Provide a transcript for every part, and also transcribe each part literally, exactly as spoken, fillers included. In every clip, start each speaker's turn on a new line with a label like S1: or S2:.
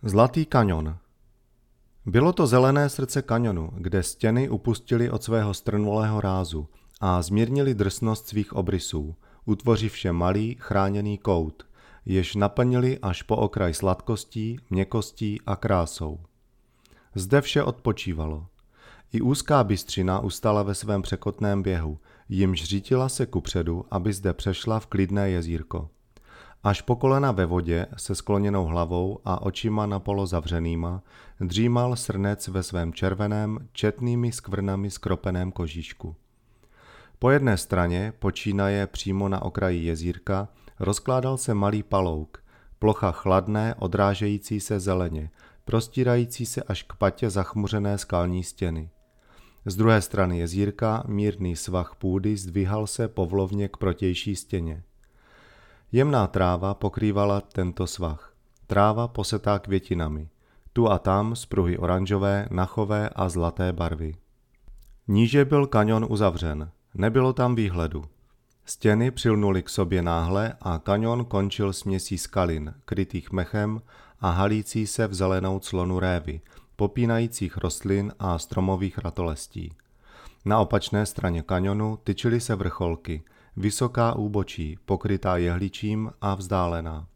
S1: Zlatý kaňon. Bylo to zelené srdce kaňonu, kde stěny upustily od svého strnulého rázu a zmírnili drsnost svých obrysů, utvořivše malý chráněný kout, jež naplnili až po okraj sladkostí, měkkostí a krásou. Zde vše odpočívalo. I úzká bystřina ustala ve svém překotném běhu, jimž řítila se kupředu, aby zde přešla v klidné jezírko. Až po kolena ve vodě se skloněnou hlavou a očima napolo zavřenýma dřímal srnec ve svém červeném, četnými skvrnami skropeném kožíšku. Po jedné straně, počínaje přímo na okraji jezírka, rozkládal se malý palouk, plocha chladné, odrážející se zeleně, prostírající se až k patě zachmuřené skalní stěny. Z druhé strany jezírka mírný svah půdy zdvihal se povlovně k protější stěně. Jemná tráva pokrývala tento svah. Tráva posetá květinami. Tu a tam spruhy oranžové, nachové a zlaté barvy. Níže byl kaňon uzavřen. Nebylo tam výhledu. Stěny přilnuly k sobě náhle a kaňon končil směsí skalin, krytých mechem a halící se v zelenou clonu révy, popínajících rostlin a stromových ratolestí. Na opačné straně kaňonu tyčily se vrcholky, vysoká úbočí, pokrytá jehličím a vzdálená.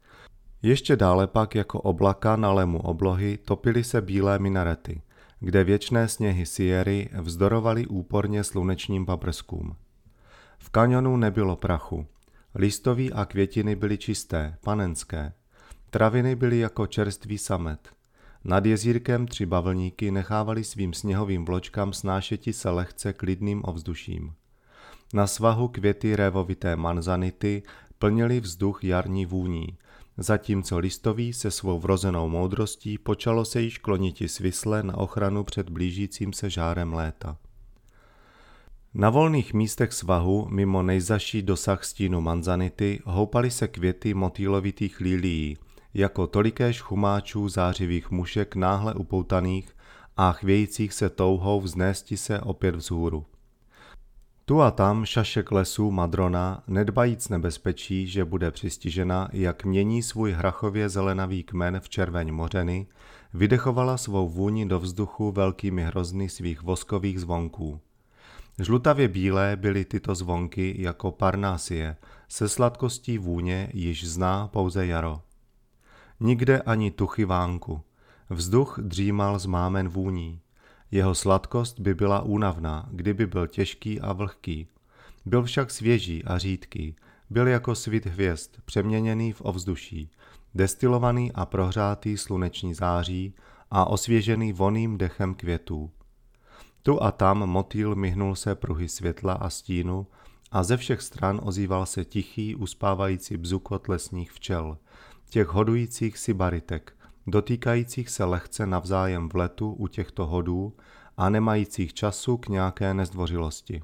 S1: Ještě dále pak jako oblaka na lemu oblohy topily se bílé minarety, kde věčné sněhy Sierry vzdorovaly úporně slunečním paprskům. V kaňonu nebylo prachu. Listoví a květiny byly čisté, panenské. Traviny byly jako čerstvý samet. Nad jezírkem tři bavlníky nechávali svým sněhovým vločkám snášeti se lehce klidným ovzduším. Na svahu květy révovité manzanity plnily vzduch jarní vůní, zatímco listoví se svou vrozenou moudrostí počalo se již kloniti svisle na ochranu před blížícím se žárem léta. Na volných místech svahu, mimo nejzaší dosah stínu manzanity, houpaly se květy motýlovitých lilií, jako tolikéž chumáčů zářivých mušek náhle upoutaných a chvějících se touhou vznésti se opět vzhůru. Tu a tam šašek lesů madrona, nedbajíc nebezpečí, že bude přistižena, jak mění svůj hrachově zelenavý kmen v červeň mořeny, vydechovala svou vůni do vzduchu velkými hrozny svých voskových zvonků. Žlutavě bílé byly tyto zvonky jako parnásie, se sladkostí vůně již zná pouze jaro. Nikde ani tuchy vánku. Vzduch dřímal zmámen vůní. Jeho sladkost by byla únavná, kdyby byl těžký a vlhký. Byl však svěží a řídký. Byl jako svit hvězd, přeměněný v ovzduší, destilovaný a prohřátý sluneční září a osvěžený voným dechem květů. Tu a tam motýl myhnul se pruhy světla a stínu a ze všech stran ozýval se tichý, uspávající bzukot lesních včel, těch hodujících si baritek, dotýkajících se lehce navzájem v letu u těchto hodů a nemajících času k nějaké nezdvořilosti.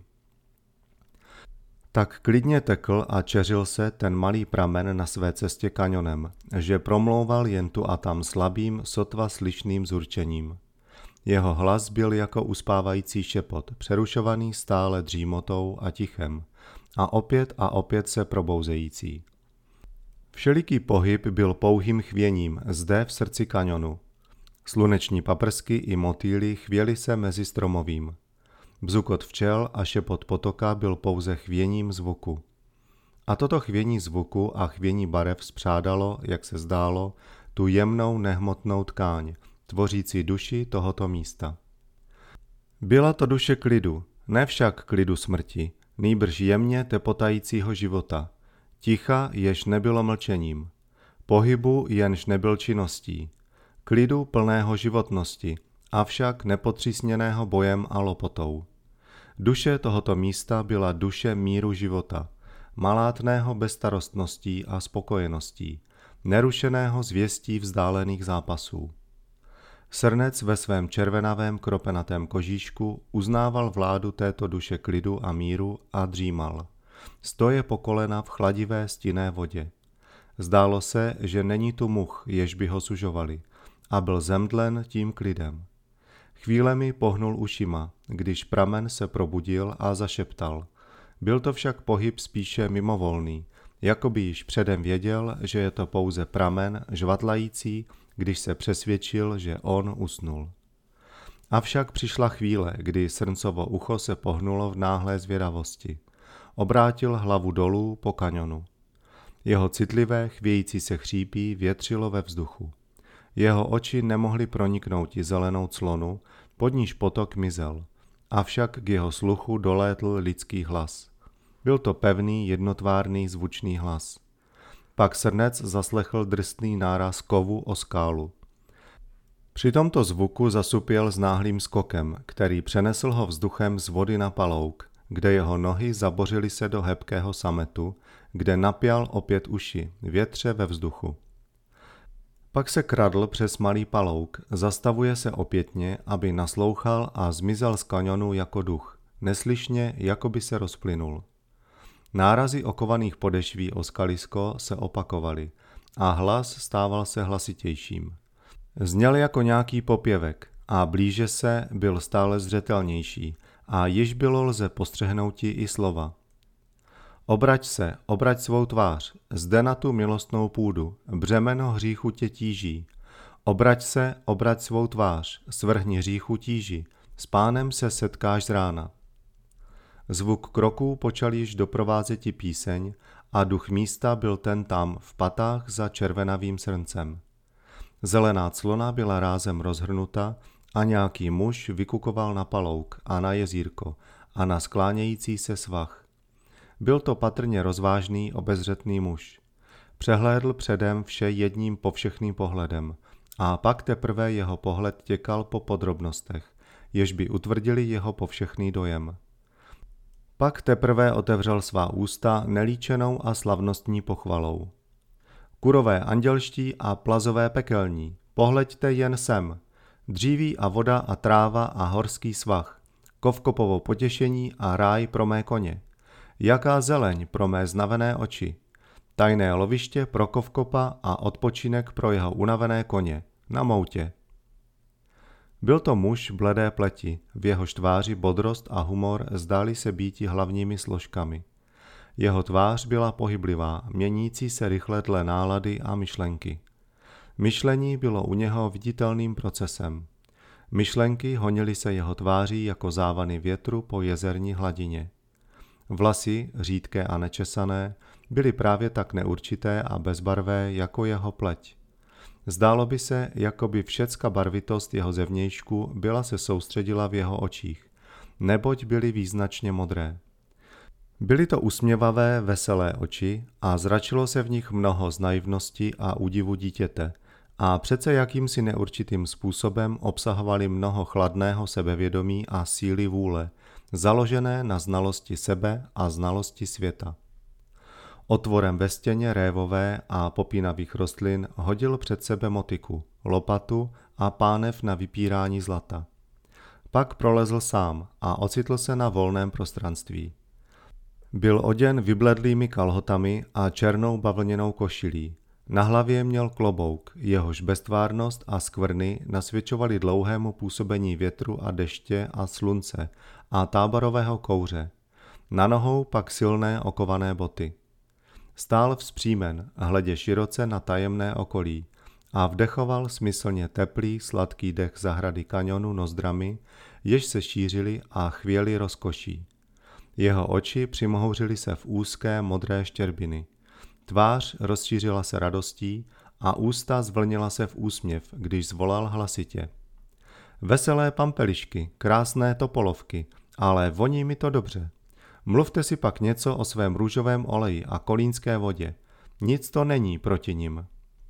S1: Tak klidně tekl a čeřil se ten malý pramen na své cestě kaňonem, že promlouval jen tu a tam slabým, sotva slyšným zurčením. Jeho hlas byl jako uspávající šepot, přerušovaný stále dřímotou a tichem, a opět a opět se probouzející. Všeliký pohyb byl pouhým chvěním zde v srdci kaňonu. Sluneční paprsky i motýly chvěly se mezi stromovým. Bzukot včel a šepot potoka byl pouze chvěním zvuku. A toto chvění zvuku a chvění barev spřádalo, jak se zdálo, tu jemnou nehmotnou tkáň, tvořící duši tohoto místa. Byla to duše klidu, ne však klidu smrti, nýbrž jemně tepotajícího života, ticha, jež nebylo mlčením, pohybu, jenž nebyl činností, klidu plného životnosti, avšak nepotřísněného bojem a lopotou. Duše tohoto místa byla duše míru života, malátného bezstarostností a spokojeností, nerušeného zvěstí vzdálených zápasů. Srnec ve svém červenavém kropenatém kožíšku uznával vládu této duše klidu a míru a dřímal. Stoje po kolena v chladivé stinné vodě. Zdálo se, že není tu much, jež by ho sužovali, a byl zemdlen tím klidem. Chvílemi pohnul ušima, když pramen se probudil a zašeptal. Byl to však pohyb spíše mimovolný, jako by již předem věděl, že je to pouze pramen žvatlající, když se přesvědčil, že on usnul. Avšak přišla chvíle, kdy Srncovo ucho se pohnulo v náhlé zvědavosti. Obrátil hlavu dolů po kaňonu. Jeho citlivé, chvějící se chřípí větřilo ve vzduchu. Jeho oči nemohly proniknout i zelenou clonu, pod níž potok mizel. Avšak k jeho sluchu dolétl lidský hlas. Byl to pevný, jednotvárný, zvučný hlas. Pak Srnec zaslechl drsný náraz kovu o skálu. Při tomto zvuku zasupěl s náhlým skokem, který přenesl ho vzduchem z vody na palouk, kde jeho nohy zabořily se do hebkého sametu, kde napěl opět uši, větře ve vzduchu. Pak se kradl přes malý palouk, zastavuje se opětně, aby naslouchal a zmizel z kaňonu jako duch, neslyšně, jako by se rozplynul. Nárazy okovaných podešví o skalisko se opakovaly a hlas stával se hlasitějším. Zněl jako nějaký popěvek a blíže se byl stále zřetelnější a již bylo lze postřehnouti i slova. Obrať se, obrať svou tvář, zde na tu milostnou půdu, břemeno hříchu tě tíží. Obrať se, obrať svou tvář, svrhni hříchu tíži, s Pánem se setkáš z rána. Zvuk kroků počal již doprovázeti píseň a duch místa byl ten tam v patách za červenavým srncem. Zelená clona byla rázem rozhrnuta a nějaký muž vykukoval na palouk a na jezírko a na sklánějící se svah. Byl to patrně rozvážný, obezřetný muž. Přehlédl předem vše jedním povšechným pohledem a pak teprve jeho pohled těkal po podrobnostech, jež by utvrdili jeho povšechný dojem. Pak teprve otevřel svá ústa nelíčenou a slavnostní pochvalou. Kurové andělští a plazové pekelní, pohleďte jen sem, dříví a voda a tráva a horský svah, kovkopovo potěšení a ráj pro mé koně. Jaká zeleň pro mé znavené oči, tajné loviště pro kovkopa a odpočinek pro jeho unavené koně, na moutě. Byl to muž bledé pleti, v jehož tváři bodrost a humor zdály se býti hlavními složkami. Jeho tvář byla pohyblivá, měnící se rychle dle nálady a myšlenky. Myšlení bylo u něho viditelným procesem. Myšlenky honily se jeho tváří jako závany větru po jezerní hladině. Vlasy, řídké a nečesané, byly právě tak neurčité a bezbarvé jako jeho pleť. Zdálo by se, jako by všecka barvitost jeho zevnějšku byla se soustředila v jeho očích, neboť byly význačně modré. Byly to usměvavé, veselé oči a zračilo se v nich mnoho z naivnosti a údivu dítěte a přece jakýmsi neurčitým způsobem obsahovaly mnoho chladného sebevědomí a síly vůle, založené na znalosti sebe a znalosti světa. Otvorem ve stěně révové a popínavých rostlin hodil před sebe motyku, lopatu a pánev na vypírání zlata. Pak prolezl sám a ocitl se na volném prostranství. Byl oděn vybledlými kalhotami a černou bavlněnou košilí. Na hlavě měl klobouk, jehož beztvárnost a skvrny nasvědčovaly dlouhému působení větru a deště a slunce a táborového kouře. Na nohou pak silné okované boty. Stál vzpřímen, hledě široce na tajemné okolí a vdechoval smyslně teplý, sladký dech zahrady kaňonu nozdrami, jež se šířily a chvěly rozkoší. Jeho oči přimohouřily se v úzké modré štěrbiny. Tvář rozšířila se radostí a ústa zvlnila se v úsměv, když zvolal hlasitě. Veselé pampelišky, krásné topolovky, ale voní mi to dobře. Mluvte si pak něco o svém růžovém oleji a kolínské vodě. Nic to není proti nim.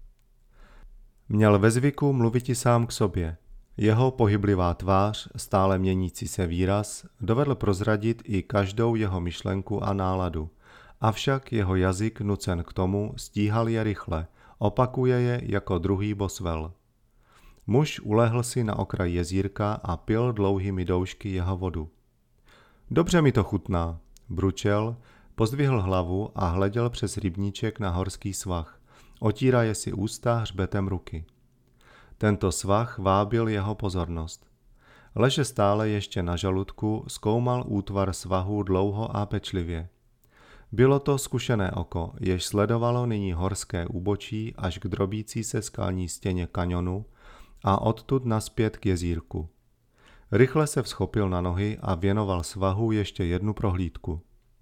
S1: Měl ve zvyku mluviti sám k sobě. Jeho pohyblivá tvář, stále měnící se výraz, dovedl prozradit i každou jeho myšlenku a náladu. Avšak jeho jazyk nucen k tomu stíhal je rychle, opakuje je jako druhý bosvel. Muž ulehl si na okraj jezírka a pil dlouhými doušky jeho vodu. Dobře mi to chutná, bručel, pozdvihl hlavu a hleděl přes rybníček na horský svah. Otíraje si ústa hřbetem ruky. Tento svah vábil jeho pozornost. Leže stále ještě na žaludku, zkoumal útvar svahu dlouho a pečlivě. Bylo to zkušené oko, jež sledovalo nyní horské úbočí až k drobící se skalní stěně kaňonu a odtud naspět k jezírku. Rychle se vzchopil na nohy a věnoval svahu ještě jednu prohlídku.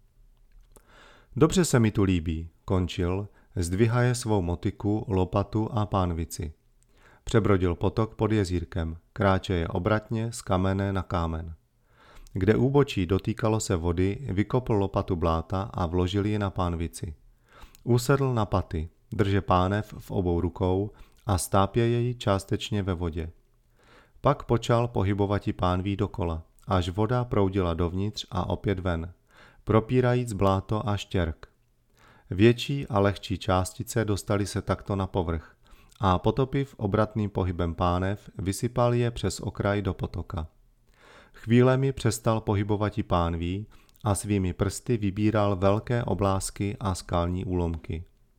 S1: Dobře se mi tu líbí, končil, zdvihaje svou motiku, lopatu a pánvici. Přebrodil potok pod jezírkem, kráčeje obratně z kamene na kámen. Kde úbočí dotýkalo se vody, vykopl lopatu bláta a vložil ji na pánvici. Usedl na paty, drže pánev v obou rukou a stápěje ji částečně ve vodě. Pak počal pohybovati pánví dokola, až voda proudila dovnitř a opět ven, propírajíc bláto a štěrk. Větší a lehčí částice dostaly se takto na povrch a potopiv obratným pohybem pánev vysypal je přes okraj do potoka. Chvílemi přestal pohybovati pánví a svými prsty vybíral velké oblásky a skalní úlomky.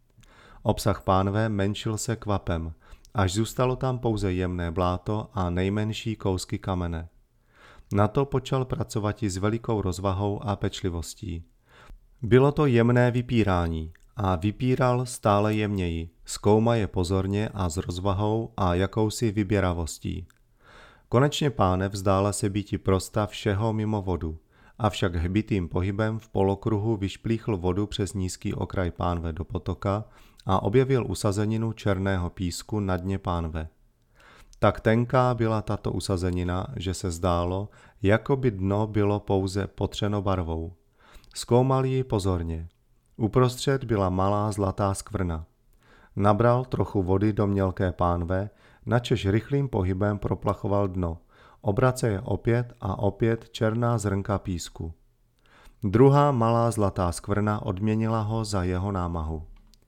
S1: Obsah pánve menšil se kvapem, až zůstalo tam pouze jemné bláto a nejmenší kousky kamene. Na to počal pracovati s velikou rozvahou a pečlivostí. Bylo to jemné vypírání a vypíral stále jemněji, zkoumaje pozorně a s rozvahou a jakousi vyběravostí. Konečně pánev zdála se býti prosta všeho mimo vodu, avšak hbitým pohybem v polokruhu vyšplíchl vodu přes nízký okraj pánve do potoka a objevil usazeninu černého písku na dně pánve. Tak tenká byla tato usazenina, že se zdálo, jako by dno bylo pouze potřeno barvou. Zkoumal ji pozorně. Uprostřed byla malá zlatá skvrna. Nabral trochu vody do mělké pánve, načež rychlým pohybem proplachoval dno. Obraceje opět a opět černá zrnka písku. Druhá malá zlatá skvrna odměnila ho za jeho námahu.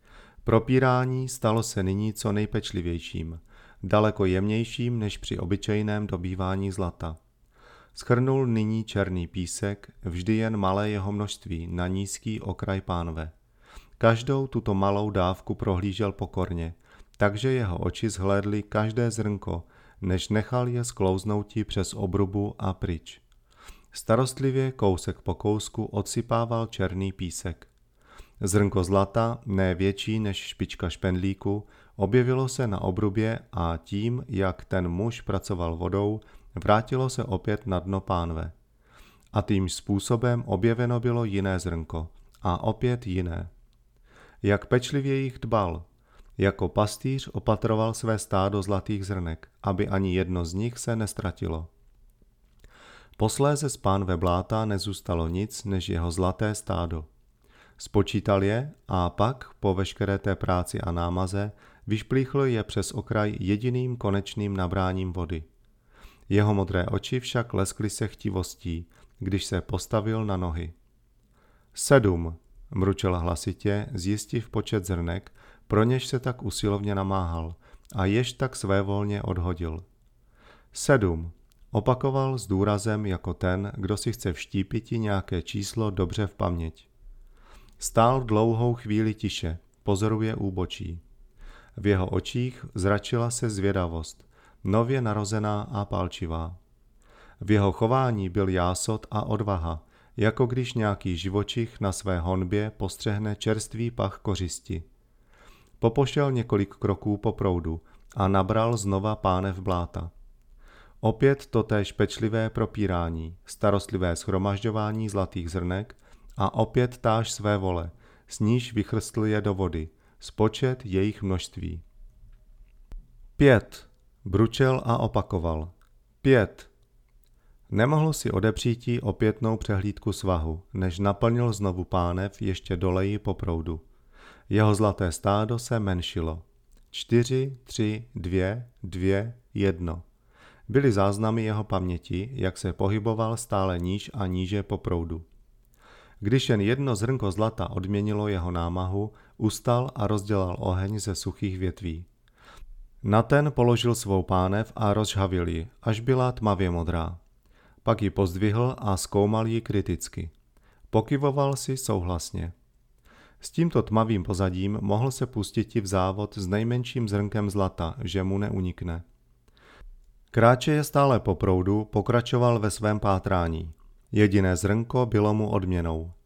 S1: Propírání stalo se nyní co nejpečlivějším, daleko jemnějším než při obyčejném dobývání zlata. Schrnul nyní černý písek, vždy jen malé jeho množství, na nízký okraj pánve. Každou tuto malou dávku prohlížel pokorně, takže jeho oči zhlédly každé zrnko, než nechal je sklouznouti přes obrubu a pryč. Starostlivě kousek po kousku odsypával černý písek. Zrnko zlata, ne větší než špička špendlíku, objevilo se na obrubě a tím, jak ten muž pracoval vodou, vrátilo se opět na dno pánve. A tím způsobem objeveno bylo jiné zrnko a opět jiné. Jak pečlivě jich dbal, jako pastýř opatroval své stádo zlatých zrnek, aby ani jedno z nich se nestratilo. Posléze z pánve bláta nezůstalo nic než jeho zlaté stádo. Spočítal je a pak, po veškeré té práci a námaze, vyšplíchl je přes okraj jediným konečným nabráním vody. Jeho modré oči však leskly se chtivostí, když se postavil na nohy. Sedm, mručel hlasitě, zjistiv počet zrnek, pro něž se tak usilovně namáhal a jež tak svévolně odhodil. Sedm, opakoval s důrazem jako ten, kdo si chce vštípiti nějaké číslo dobře v paměť. Stál dlouhou chvíli tiše, pozoruje úbočí. V jeho očích zračila se zvědavost, nově narozená a pálčivá. V jeho chování byl jásot a odvaha, jako když nějaký živočich na své honbě postřehne čerstvý pach kořisti. Popošel několik kroků po proudu a nabral znova pánev bláta. Opět totéž pečlivé propírání, starostlivé shromažďování zlatých zrnek a opět táž své vole, s níž vychrstl je do vody, spočet jejich množství. Pět, bručel a opakoval. Pět. Nemohl si odepřítí opětnou přehlídku svahu, než naplnil znovu pánev ještě doleji po proudu. Jeho zlaté stádo se menšilo. Čtyři, tři, dvě, dvě, jedno. Byly záznamy jeho paměti, jak se pohyboval stále níž a níže po proudu. Když jen jedno zrnko zlata odměnilo jeho námahu, ustal a rozdělal oheň ze suchých větví. Na ten položil svou pánev a rozžhavil ji, až byla tmavě modrá. Pak ji pozdvihl a zkoumal ji kriticky. Pokyvoval si souhlasně. S tímto tmavým pozadím mohl se pustiti v závod s nejmenším zrnkem zlata, že mu neunikne. Kráčeje stále po proudu pokračoval ve svém pátrání. Jediné zrnko bylo mu odměnou.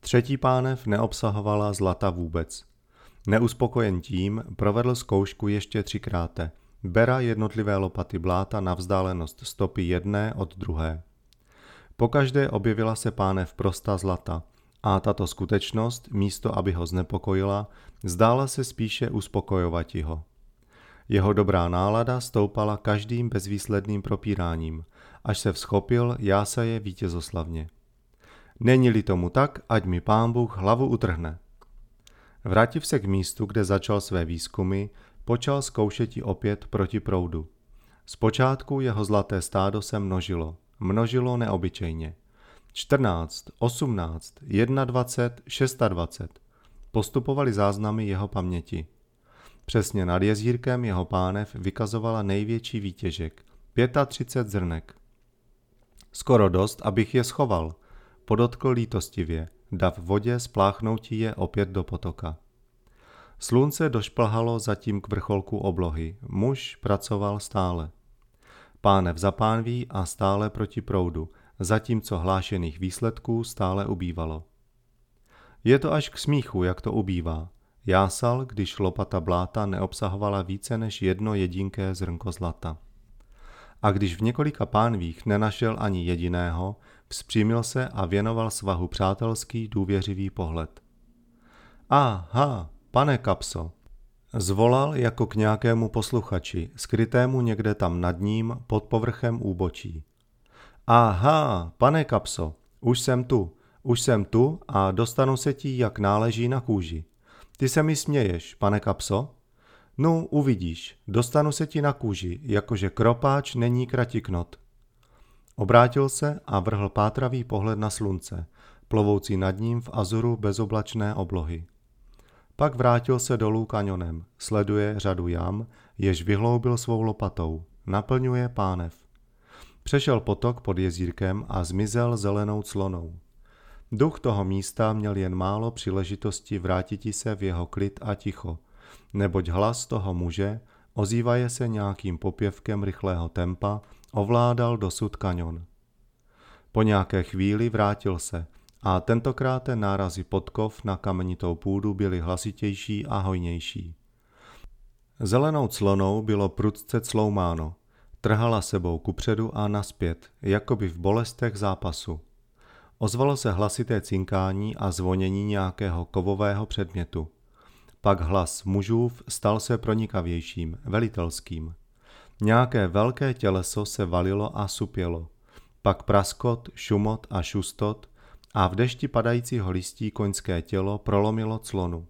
S1: Třetí pánev neobsahovala zlata vůbec. Neuspokojen tím, provedl zkoušku ještě třikráte. Bera jednotlivé lopaty bláta na vzdálenost stopy jedné od druhé. Pokaždé objevila se pánev prostá zlata a tato skutečnost, místo aby ho znepokojila, zdála se spíše uspokojovati ho. Jeho dobrá nálada stoupala každým bezvýsledným propíráním, až se vzchopil jásaje vítězoslavně. Není-li tomu tak, ať mi pán Bůh hlavu utrhne. Vrátiv se k místu, kde začal své výzkumy, počal zkoušeti opět proti proudu. Zpočátku jeho zlaté stádo se množilo, množilo neobyčejně. čtrnáct, osmnáct, dvacet jedna, dvacet šest. Postupovaly záznamy jeho paměti. Přesně nad jezírkem jeho pánev vykazovala největší výtěžek, třicet pět zrnek. Skoro dost, abych je schoval, podotkl lítostivě, dav vodě spláchnoutí je opět do potoka. Slunce došplhalo zatím k vrcholku oblohy, muž pracoval stále. Pánev za pánví a stále proti proudu, zatímco hlášených výsledků stále ubývalo. Je to až k smíchu, jak to ubývá. Jásal, když lopata bláta neobsahovala více než jedno jedinké zrnko zlata. A když v několika pánvích nenašel ani jediného, vzpřímil se a věnoval svahu přátelský důvěřivý pohled. Aha, pane Kapso, zvolal jako k nějakému posluchači, skrytému někde tam nad ním pod povrchem úbočí. Aha, pane Kapso, už jsem tu, už jsem tu a dostanu se ti, jak náleží na kůži. Ty se mi směješ, pane Kapso? Nu, uvidíš, dostanu se ti na kůži, jakože kropáč není kratiknot. Obrátil se a vrhl pátravý pohled na slunce, plovoucí nad ním v azuru bezoblačné oblohy. Pak vrátil se dolů kanionem, sleduje řadu jam, jež vyhloubil svou lopatou, naplňuje pánev. Přešel potok pod jezírkem a zmizel zelenou clonou. Duch toho místa měl jen málo příležitosti vrátiti se v jeho klid a ticho, neboť hlas toho muže, ozývaje se nějakým popěvkem rychlého tempa, ovládal dosud kanion. Po nějaké chvíli vrátil se a tentokrát nárazy podkov na kamenitou půdu byly hlasitější a hojnější. Zelenou clonou bylo prudce cloumáno, trhala sebou kupředu a naspět, jakoby v bolestech zápasu. Ozvalo se hlasité cinkání a zvonění nějakého kovového předmětu. Pak hlas mužův stal se pronikavějším, velitelským. Nějaké velké těleso se valilo a supělo. Pak praskot, šumot a šustot a v dešti padajícího listí koňské tělo prolomilo clonu.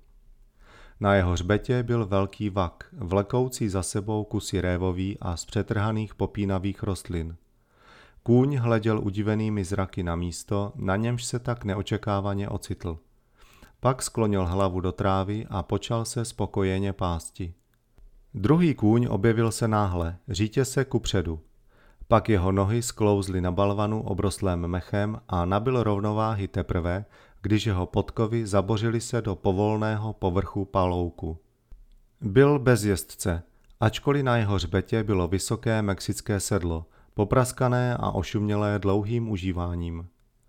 S1: Na jeho hřbetě byl velký vak, vlekoucí za sebou kusy révový a z přetrhaných popínavých rostlin. Kůň hleděl udivenými zraky na místo, na němž se tak neočekávaně ocitl. Pak sklonil hlavu do trávy a počal se spokojeně pásti. Druhý kůň objevil se náhle, řítě se kupředu. Pak jeho nohy sklouzly na balvanu obroslém mechem a nabyl rovnováhy teprve, když jeho podkovy zabořily se do povolného povrchu palouku. Byl bez jezdce, ačkoliv na jeho hřbetě bylo vysoké mexické sedlo, popraskané a ošumělé dlouhým užíváním.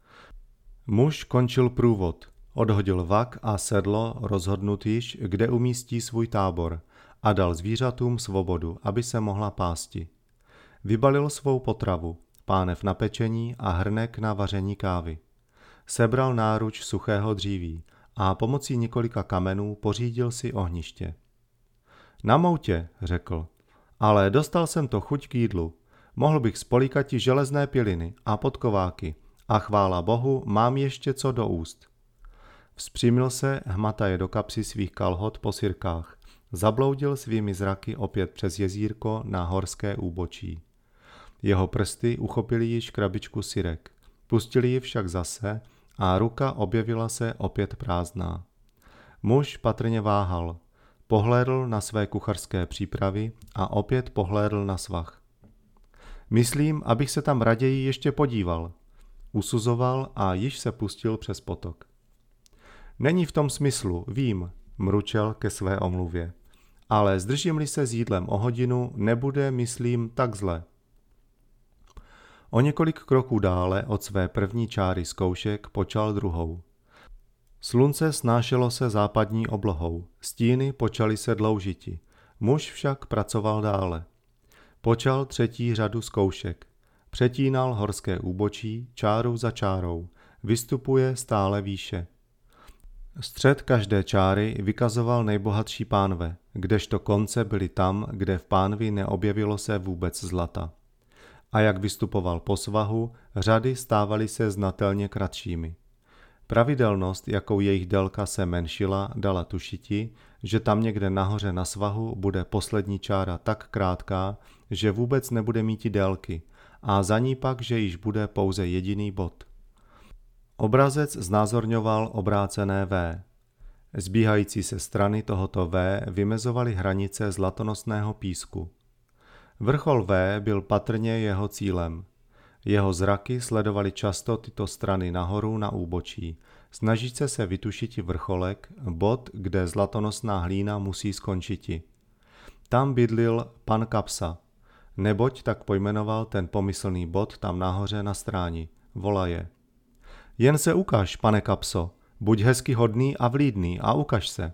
S1: Muž končil průvod, odhodil vak a sedlo, rozhodnut již, kde umístí svůj tábor, a dal zvířatům svobodu, aby se mohla pásti. Vybalil svou potravu, pánev na pečení a hrnek na vaření kávy. Sebral náruč suchého dříví a pomocí několika kamenů pořídil si ohniště. Na moutě, řekl, ale dostal jsem to chuť k jídlu. Mohl bych spolíkati železné piliny a podkováky a chvála Bohu, mám ještě co do úst. Vzpřímil se, hmataje do kapsy svých kalhot po sirkách. Zabloudil svými zraky opět přes jezírko na horské úbočí. Jeho prsty uchopily již krabičku sirek. Pustili ji však zase a ruka objevila se opět prázdná. Muž patrně váhal. Pohlédl na své kuchařské přípravy a opět pohlédl na svah. Myslím, abych se tam raději ještě podíval. Usuzoval a již se pustil přes potok. Není v tom smyslu, vím, mručel ke své omluvě. Ale zdržím-li se s jídlem o hodinu, nebude, myslím, tak zle. O několik kroků dále od své první čáry zkoušek počal druhou. Slunce snášelo se západní oblohou, stíny počaly se dloužiti, muž však pracoval dále. Počal třetí řadu zkoušek, přetínal horské úbočí čáru za čárou, vystupuje stále výše. Střed každé čáry vykazoval nejbohatší pánve, kdežto konce byly tam, kde v pánvi neobjevilo se vůbec zlata. A jak vystupoval po svahu, řady stávaly se znatelně kratšími. Pravidelnost, jakou jejich délka se menšila, dala tušiti, že tam někde nahoře na svahu bude poslední čára tak krátká, že vůbec nebude míti délky, a za ní pak, že již bude pouze jediný bod. Obrazec znázorňoval obrácené V. Zbíhající se strany tohoto V vymezovaly hranice zlatonosného písku. Vrchol V byl patrně jeho cílem. Jeho zraky sledovaly často tyto strany nahoru na úbočí, snažíce se vytušiti vrcholek, bod, kde zlatonosná hlína musí skončiti. Tam bydlil pan Kapsa, neboť tak pojmenoval ten pomyslný bod tam nahoře na stráni, volaje. Jen se ukaž, pane Kapso, buď hezky hodný a vlídný a ukaž se.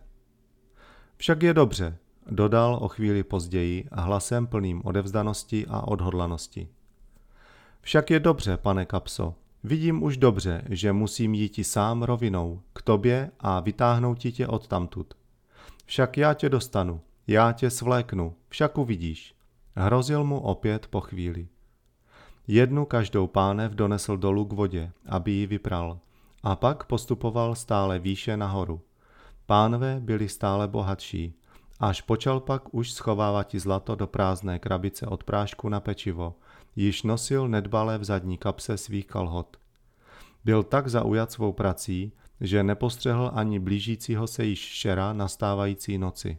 S1: Však je dobře, dodal o chvíli později hlasem plným odevzdanosti a odhodlanosti. Však je dobře, pane Kapso, vidím už dobře, že musím jít sám rovinou k tobě a vytáhnout ti tě odtamtud. Však já tě dostanu, já tě svléknu, však uvidíš. Hrozil mu opět po chvíli. Jednu každou pánev donesl dolů k vodě, aby ji vypral, a pak postupoval stále výše nahoru. Pánve byli stále bohatší, až počal pak už schovávat zlato do prázdné krabice od prášku na pečivo, již nosil nedbale v zadní kapse svých kalhot. Byl tak zaujat svou prací, že nepostřehl ani blížícího se již šera nastávající noci.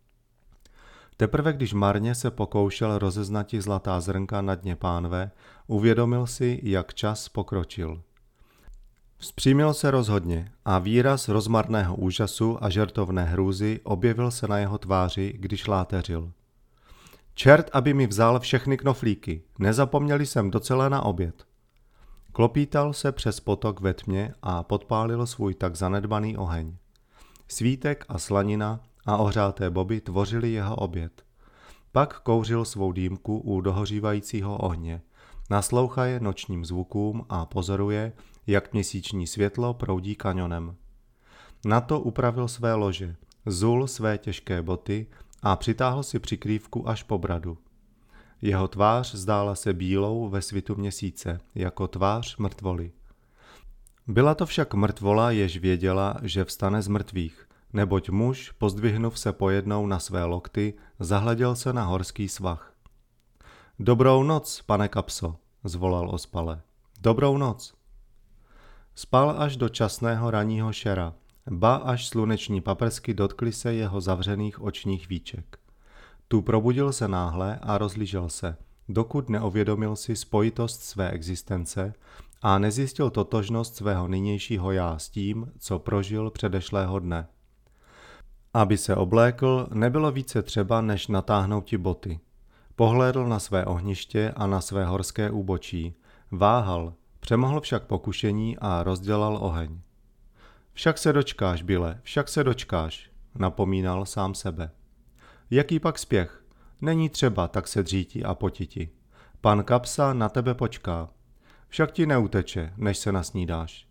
S1: Teprve když marně se pokoušel rozeznati zlatá zrnka na dně pánve, uvědomil si, jak čas pokročil. Vzpřímil se rozhodně a výraz rozmarného úžasu a žertovné hrůzy objevil se na jeho tváři, když láteřil. Čert, aby mi vzal všechny knoflíky, nezapomněli jsem docela na oběd. Klopítal se přes potok ve tmě a podpálil svůj tak zanedbaný oheň. Svítek a slanina a ohřáté boby tvořili jeho oběd. Pak kouřil svou dýmku u dohořívajícího ohně, naslouchaje nočním zvukům a pozoruje, jak měsíční světlo proudí kanionem. Na to upravil své lože, zul své těžké boty a přitáhl si přikrývku až po bradu. Jeho tvář zdála se bílou ve svitu měsíce, jako tvář mrtvoly. Byla to však mrtvola, jež věděla, že vstane z mrtvých, neboť muž, pozdvihnuv se pojednou na své lokty, zahleděl se na horský svah. Dobrou noc, pane Kapso, zvolal ospale. Dobrou noc. Spal až do časného ranního šera, ba až sluneční paprsky dotkly se jeho zavřených očních víček. Tu probudil se náhle a rozlížel se, dokud neovědomil si spojitost své existence a nezjistil totožnost svého nynějšího já s tím, co prožil předešlého dne. Aby se oblékl, nebylo více třeba, než natáhnout ti boty. Pohlédl na své ohniště a na své horské úbočí, váhal, přemohl však pokušení a rozdělal oheň. Však se dočkáš, Bile, však se dočkáš, napomínal sám sebe. Jaký pak spěch? Není třeba tak se dříti a potiti. Pan Kapsa na tebe počká. Však ti neuteče, než se nasnídáš.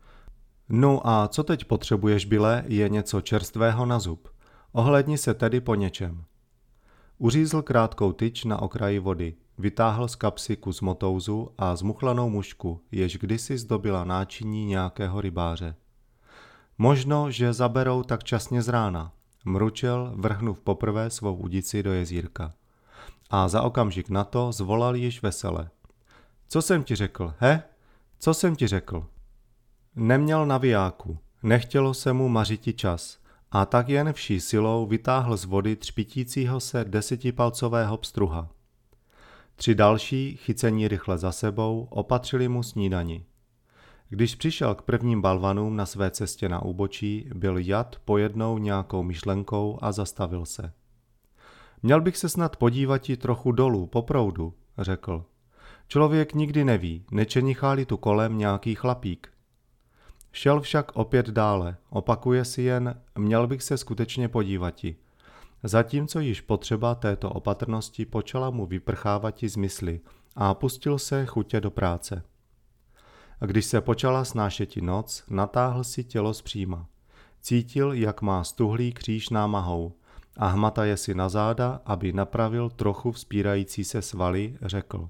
S1: No a co teď potřebuješ, Bile, je něco čerstvého na zub. Ohlédni se tedy po něčem. Uřízl krátkou tyč na okraji vody, vytáhl z kapsy kus motouzu a zmuchlanou mušku, jež kdysi zdobila náčiní nějakého rybáře. Možno, že zaberou tak časně z rána, mručel, vrhnув poprvé svou udici do jezírka. A za okamžik na to zvolal již vesele. Co jsem ti řekl, he? Co jsem ti řekl? Neměl navijáku, nechtělo se mu mařiti čas a tak jen vší silou vytáhl z vody třpitícího se desetipalcového pstruha. Tři další, chycení rychle za sebou, opatřili mu snídani. Když přišel k prvním balvanům na své cestě na úbočí, byl jat pojednou nějakou myšlenkou a zastavil se. Měl bych se snad podívat trochu dolů po proudu, řekl. Člověk nikdy neví, nečenichá-li tu kolem nějaký chlapík. Šel však opět dále, opakuje si jen, měl bych se skutečně podívati. Zatímco již potřeba této opatrnosti počala mu vyprchávati z mysli a pustil se chutě do práce. A když se počala snášeti noc, natáhl si tělo zpříma. Cítil, jak má stuhlý kříž námahou a hmataje si na záda, aby napravil trochu vzpírající se svaly, řekl.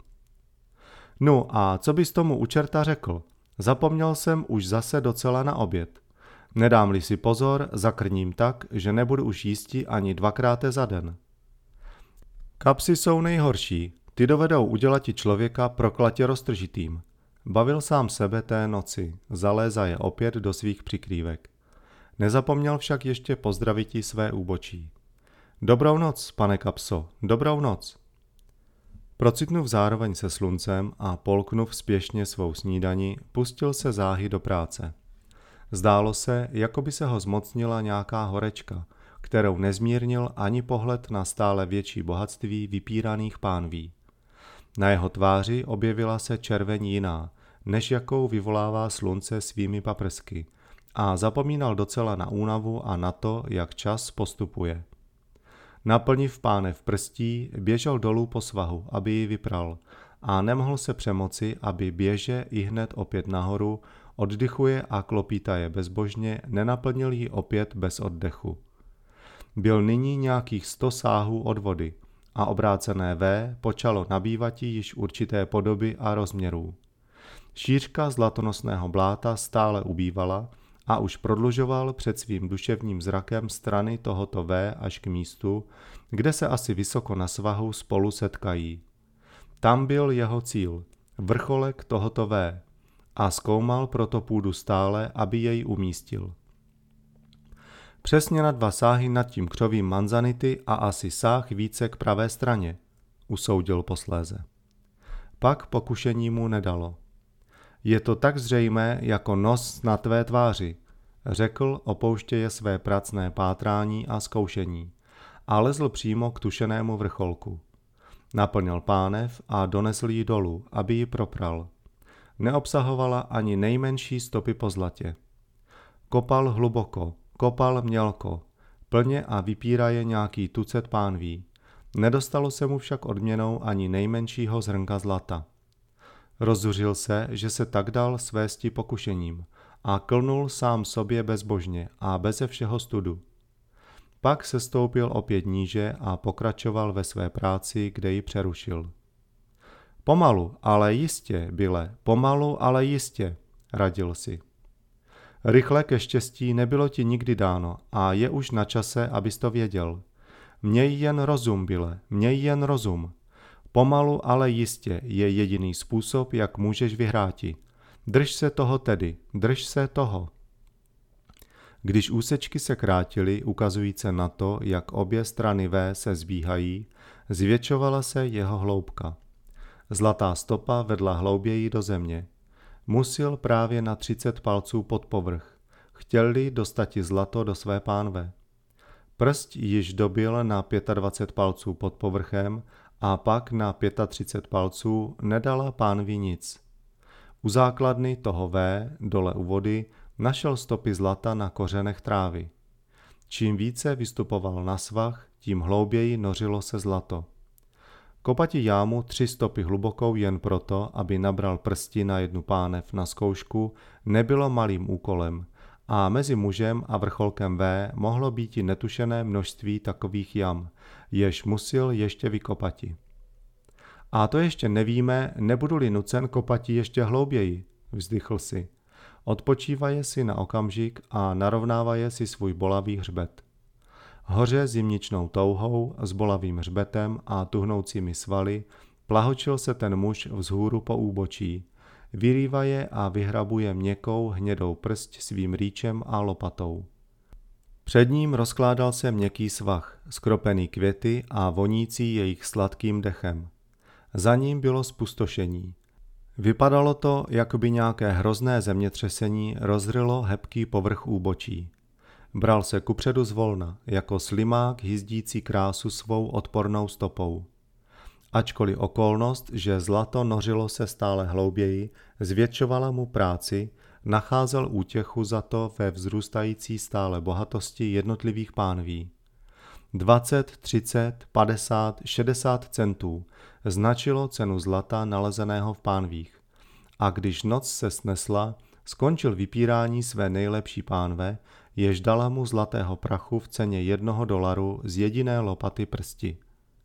S1: No a co bys tomu u čerta řekl? Zapomněl jsem už zase docela na oběd. Nedám-li si pozor, zakrním tak, že nebudu už jísti ani dvakrát za den. Kapsy jsou nejhorší, ty dovedou udělati člověka proklatě roztržitým. Bavil sám sebe té noci, zalézaje opět do svých přikrývek. Nezapomněl však ještě pozdraviti své úbočí. Dobrou noc, pane Kapso, dobrou noc. Procitnув zároveň se sluncem a polknuv spěšně svou snídani, pustil se záhy do práce. Zdálo se, jako by se ho zmocnila nějaká horečka, kterou nezmírnil ani pohled na stále větší bohatství vypíraných pánví. Na jeho tváři objevila se červeň jiná, než jakou vyvolává slunce svými paprsky, a zapomínal docela na únavu a na to, jak čas postupuje. Naplniv pánev prstí, běžel dolů po svahu, aby ji vypral, a nemohl se přemoci, aby běže i hned opět nahoru, oddychuje a klopítaje bezbožně, nenaplnil ji opět bez oddechu. Byl nyní nějakých sto sáhů od vody a obrácené V počalo nabývati již určité podoby a rozměrů. Šířka zlatonosného bláta stále ubývala a už prodlužoval před svým duševním zrakem strany tohoto V až k místu, kde se asi vysoko na svahu spolu setkají. Tam byl jeho cíl, vrcholek tohoto V, a zkoumal proto půdu stále, aby jej umístil. Přesně na dva sáhy nad tím křovím manzanity a asi sáh více k pravé straně, usoudil posléze. Pak pokušení mu nedalo. Je to tak zřejmé jako nos na tvé tváři, řekl, opouštěje své pracné pátrání a zkoušení, a lezl přímo k tušenému vrcholku. Naplnil pánev a donesl ji dolů, aby ji propral. Neobsahovala ani nejmenší stopy po zlatě. Kopal hluboko, kopal mělko, plně a vypíraje nějaký tucet pánví. Nedostalo se mu však odměnou ani nejmenšího zrnka zlata. Rozzuřil se, že se tak dal svésti pokušením a klnul sám sobě bezbožně a beze všeho studu. Pak se stoupil opět níže a pokračoval ve své práci, kde ji přerušil. Pomalu, ale jistě, byle, pomalu, ale jistě, radil si. Rychle ke štěstí nebylo ti nikdy dáno a je už na čase, abys to věděl. Měj jen rozum, byle, měj jen rozum. Pomalu, ale jistě je jediný způsob, jak můžeš vyhráti. Drž se toho tedy, drž se toho. Když úsečky se krátily, ukazujíce na to, jak obě strany V se zbíhají, zvětšovala se jeho hloubka. Zlatá stopa vedla hlouběji do země. Musil právě na třicet palců pod povrch. Chtěl-li dostati zlato do své pánve. Prst již dobil na dvacet pět palců pod povrchem a pak na třicet pět palců nedala pánvi nic. U základny toho V, dole u vody, našel stopy zlata na kořenech trávy. Čím více vystupoval na svah, tím hlouběji nořilo se zlato. Kopati jámu tři stopy hlubokou jen proto, aby nabral prsti na jednu pánev na zkoušku, nebylo malým úkolem a mezi mužem a vrcholkem V mohlo být i netušené množství takových jam, jež musil ještě vykopati. A to ještě nevíme, nebudu-li nucen kopati ještě hlouběji, vzdychl si. Odpočívaje si na okamžik a narovnávaje si svůj bolavý hřbet. Hoře zimničnou touhou, s bolavým hřbetem a tuhnoucími svaly, plahočil se ten muž vzhůru po úbočí, vyrývaje a vyhrabuje měkkou hnědou prst svým rýčem a lopatou. Před ním rozkládal se měkký svah, skropený květy a vonící jejich sladkým dechem. Za ním bylo spustošení. Vypadalo to, jako by nějaké hrozné zemětřesení rozrylo hebký povrch úbočí. Bral se kupředu zvolna, jako slimák hyzdící krásu svou odpornou stopou. Ačkoliv okolnost, že zlato nořilo se stále hlouběji, zvětšovala mu práci, nacházel útěchu za to ve vzrůstající stále bohatosti jednotlivých pánví. dvacet, třicet, padesát, šedesát centů značilo cenu zlata nalezeného v pánvích. A když noc se snesla, skončil vypírání své nejlepší pánve, jež dala mu zlatého prachu v ceně jednoho dolaru z jediné lopaty prsti.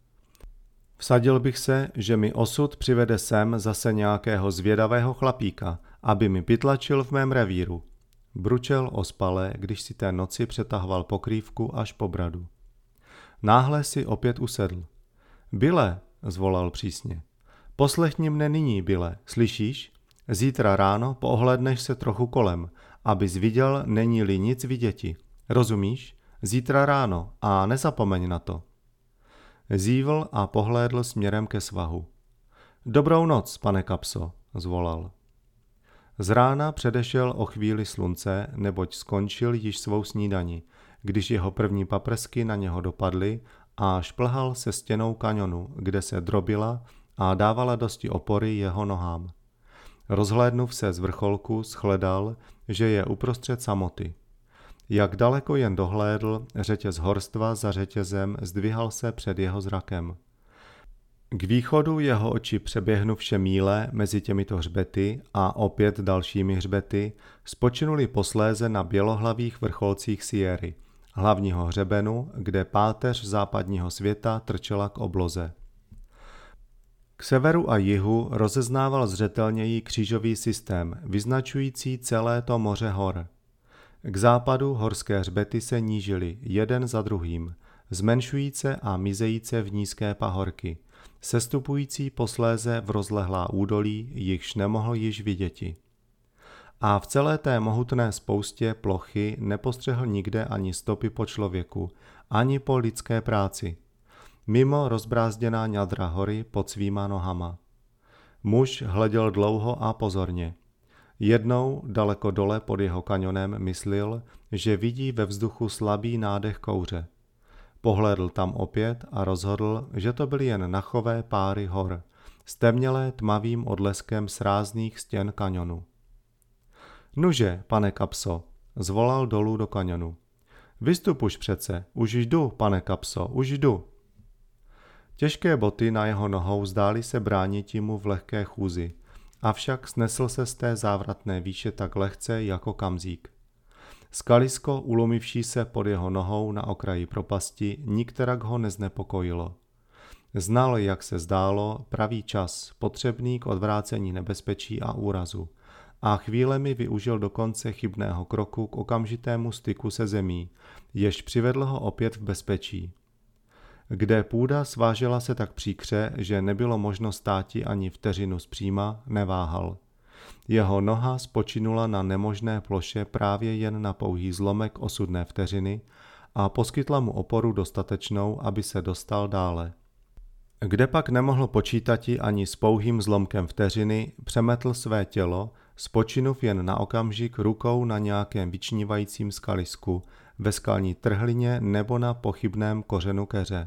S1: Vsadil bych se, že mi osud přivede sem zase nějakého zvědavého chlapíka, aby mi pytlačil v mém revíru. Bručel ospale, když si té noci přetahoval pokrývku až po bradu. Náhle si opět usedl. Bille, zvolal přísně. Poslechni mne nyní, Bille, slyšíš? Zítra ráno poohlédneš se trochu kolem, abys viděl, není-li nic viděti. Rozumíš? Zítra ráno a nezapomeň na to. Zívl a pohlédl směrem ke svahu. Dobrou noc, pane Kapso, zvolal. Z rána předešel o chvíli slunce, neboť skončil již svou snídani, když jeho první paprsky na něho dopadly a šplhal se stěnou kaňonu, kde se drobila a dávala dosti opory jeho nohám. Rozhlédnuv se z vrcholku, shledal, že je uprostřed samoty. Jak daleko jen dohlédl, řetěz horstva za řetězem zdvihal se před jeho zrakem. K východu jeho oči přeběhnuvše míle mezi těmito hřbety a opět dalšími hřbety spočinuli posléze na bělohlavých vrcholcích Sierry, hlavního hřebenu, kde páteř západního světa trčela k obloze. K severu a jihu rozeznával zřetelněji křížový systém, vyznačující celé to moře hor. K západu horské hřbety se nížily jeden za druhým, zmenšujíce a mizejíce v nízké pahorky, sestupující posléze v rozlehlá údolí, jichž nemohl již viděti. A v celé té mohutné spoustě plochy nepostřehl nikde ani stopy po člověku, ani po lidské práci. Mimo rozbrázděná ňadra hory pod svýma nohama. Muž hleděl dlouho a pozorně. Jednou, daleko dole pod jeho kaňonem, myslil, že vidí ve vzduchu slabý nádech kouře. Pohlédl tam opět a rozhodl, že to byly jen nachové páry hor, stemnělé tmavým odleskem srázných stěn kaňonu. Nuže, pane Kapso, zvolal dolů do kaňonu. Vystup už přece, už jdu, pane Kapso, už jdu. Těžké boty na jeho nohou zdály se brániti mu v lehké chůzi, avšak snesl se z té závratné výše tak lehce jako kamzík. Skalisko ulomivší se pod jeho nohou na okraji propasti nikterak ho neznepokojilo. Znal, jak se zdálo, pravý čas, potřebný k odvrácení nebezpečí a úrazu, a chvílemi využil dokonce chybného kroku k okamžitému styku se zemí, jež přivedl ho opět v bezpečí. Kde půda svážela se tak příkře, že nebylo možno státi ani vteřinu zpříma, neváhal. Jeho noha spočinula na nemožné ploše právě jen na pouhý zlomek osudné vteřiny a poskytla mu oporu dostatečnou, aby se dostal dále. Kde pak nemohl počítati ani s pouhým zlomkem vteřiny, přemetl své tělo, spočinuv jen na okamžik rukou na nějakém vyčnívajícím skalisku, ve skalní trhlině nebo na pochybném kořenu keře.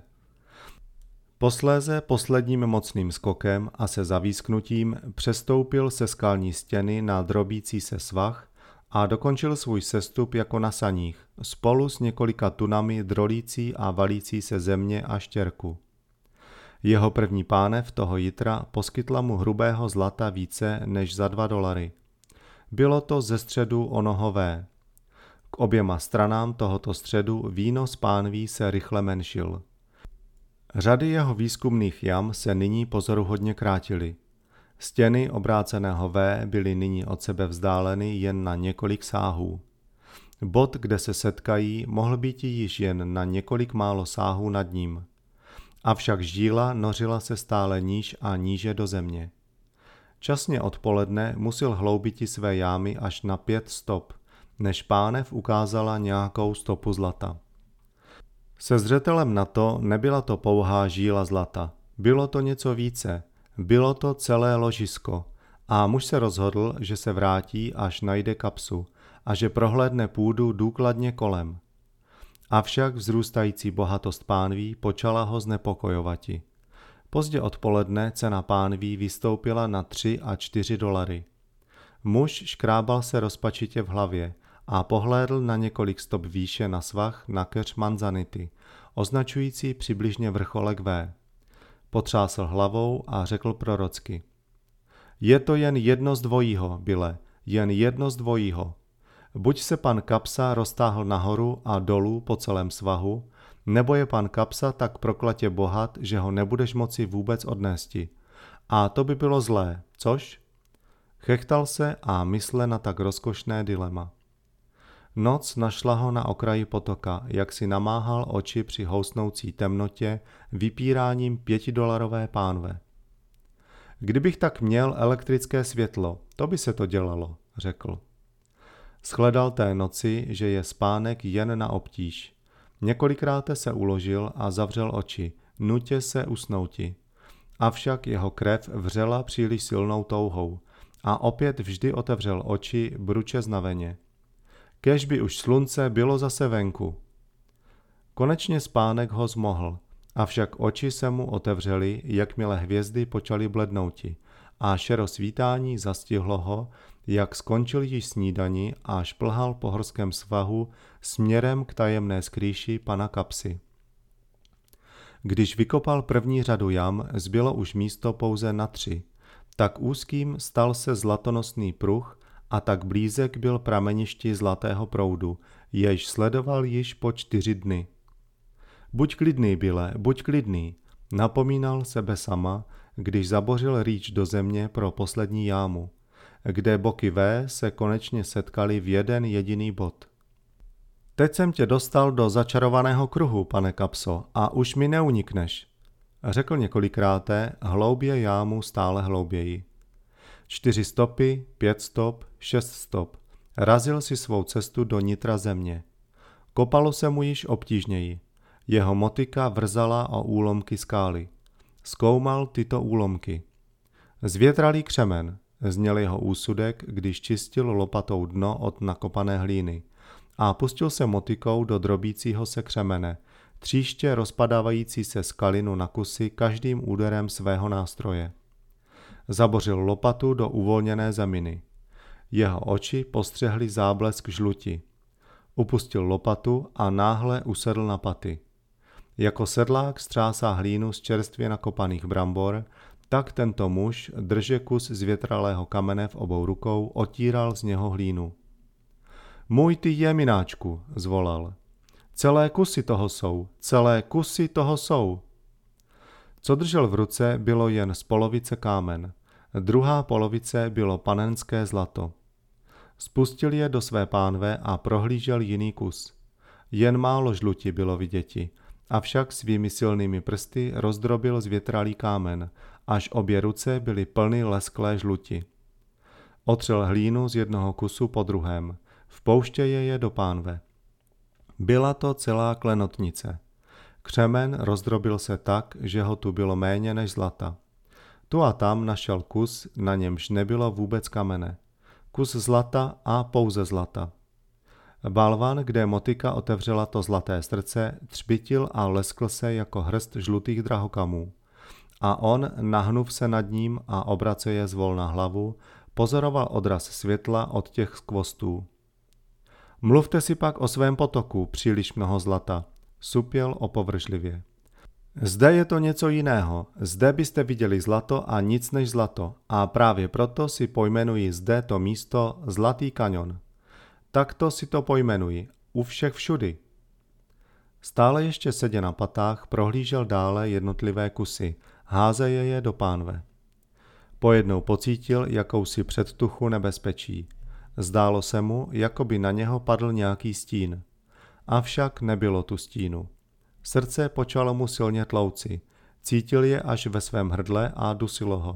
S1: Posléze posledním mocným skokem a se zavísknutím přestoupil se skalní stěny na drobící se svah a dokončil svůj sestup jako na saních, spolu s několika tunami drolící a valící se země a štěrku. Jeho první pánev toho jitra poskytla mu hrubého zlata více než za dva dolary. Bylo to ze středu onohové. K oběma stranám tohoto středu výnos pánví se rychle menšil. Řady jeho výzkumných jam se nyní pozoruhodně krátily. Stěny obráceného V byly nyní od sebe vzdáleny jen na několik sáhů. Bod, kde se setkají, mohl být již jen na několik málo sáhů nad ním. Avšak ždíla nořila se stále níž a níže do země. Časně odpoledne musil hloubiti své jámy až na pět stop, než pánev ukázala nějakou stopu zlata. Se zřetelem na to nebyla to pouhá žíla zlata, bylo to něco více, bylo to celé ložisko a muž se rozhodl, že se vrátí, až najde kapsu a že prohlédne půdu důkladně kolem. Avšak vzrůstající bohatost pánví počala ho znepokojovati. Pozdě odpoledne cena pánví vystoupila na tři a čtyři dolary. Muž škrábal se rozpačitě v hlavě a pohlédl na několik stop výše na svah na keř Manzanity, označující přibližně vrcholek V. Potřásl hlavou a řekl prorocky. Je to jen jedno z dvojího, Bille, jen jedno z dvojího. Buď se pan Kapsa roztáhl nahoru a dolů po celém svahu, nebo je pan Kapsa tak prokletě bohat, že ho nebudeš moci vůbec odnésti. A to by bylo zlé, což? Chechtal se a mysle na tak rozkošné dilema. Noc našla ho na okraji potoka, jak si namáhal oči při housnoucí temnotě vypíráním pětidolarové pánve. Kdybych tak měl elektrické světlo, to by se to dělalo, řekl. Shledal té noci, že je spánek jen na obtíž. Několikrát se uložil a zavřel oči, nutě se usnouti. Avšak jeho krev vřela příliš silnou touhou a opět vždy otevřel oči bruče znaveně. Kéž by už slunce bylo zase venku. Konečně spánek ho zmohl, avšak oči se mu otevřely, jakmile hvězdy počaly blednouti a šero svítání zastihlo ho, jak skončil již snídani a šplhal po horském svahu směrem k tajemné skrýši pana Kapsy. Když vykopal první řadu jam, zbylo už místo pouze na tři. Tak úzkým stal se zlatonosný pruh a tak blízek byl prameništi zlatého proudu, jež sledoval již po čtyři dny. Buď klidný, Bille, buď klidný, napomínal sebe sama, když zabořil rýč do země pro poslední jámu, kde boky V se konečně setkali v jeden jediný bod. Teď jsem tě dostal do začarovaného kruhu, pane Kapso, a už mi neunikneš, řekl několikráté, hloubě jámu stále hlouběji. Čtyři stopy, pět stop, šest stop. Razil si svou cestu do nitra země. Kopalo se mu již obtížněji. Jeho motika vrzala o úlomky skály. Zkoumal tyto úlomky. Zvětralý křemen, zněl jeho úsudek, když čistil lopatou dno od nakopané hlíny a pustil se motikou do drobícího se křemene, tříště rozpadávající se skalinu na kusy každým úderem svého nástroje. Zabořil lopatu do uvolněné zeminy. Jeho oči postřehly záblesk žluti. Upustil lopatu a náhle usedl na paty. Jako sedlák střásá hlínu z čerstvě nakopaných brambor, tak tento muž, drže kus zvětralého kamene v obou rukou, otíral z něho hlínu. Můj ty jemináčku, zvolal. Celé kusy toho jsou, celé kusy toho jsou. Co držel v ruce, bylo jen z polovice kámen. Druhá polovice bylo panenské zlato. Spustil je do své pánve a prohlížel jiný kus. Jen málo žluti bylo viděti, avšak svými silnými prsty rozdrobil zvětralý kámen, až obě ruce byly plny lesklé žluti. Otřel hlínu z jednoho kusu po druhém, vpouštěje je do pánve. Byla to celá klenotnice. Křemen rozdrobil se tak, že ho tu bylo méně než zlata. Tu a tam našel kus, na němž nebylo vůbec kamene. Kus zlata a pouze zlata. Balvan, kde motika otevřela to zlaté srdce, třpitil a leskl se jako hrst žlutých drahokamů. A on, nahnuv se nad ním a obraceje zvolna hlavu, pozoroval odraz světla od těch skvostů. Mluvte si pak o svém potoku, příliš mnoho zlata, supěl opovržlivě. Zde je to něco jiného, zde byste viděli zlato a nic než zlato a právě proto si pojmenuji zde to místo Zlatý kaňon. Takto si to pojmenuji, u všech všudy. Stále ještě sedě na patách prohlížel dále jednotlivé kusy, házeje je do pánve. Pojednou pocítil jakousi předtuchu nebezpečí. Zdálo se mu, jako by na něho padl nějaký stín. Avšak nebylo tu stínu. Srdce počalo mu silně tlouci, cítil je až ve svém hrdle a dusilo ho.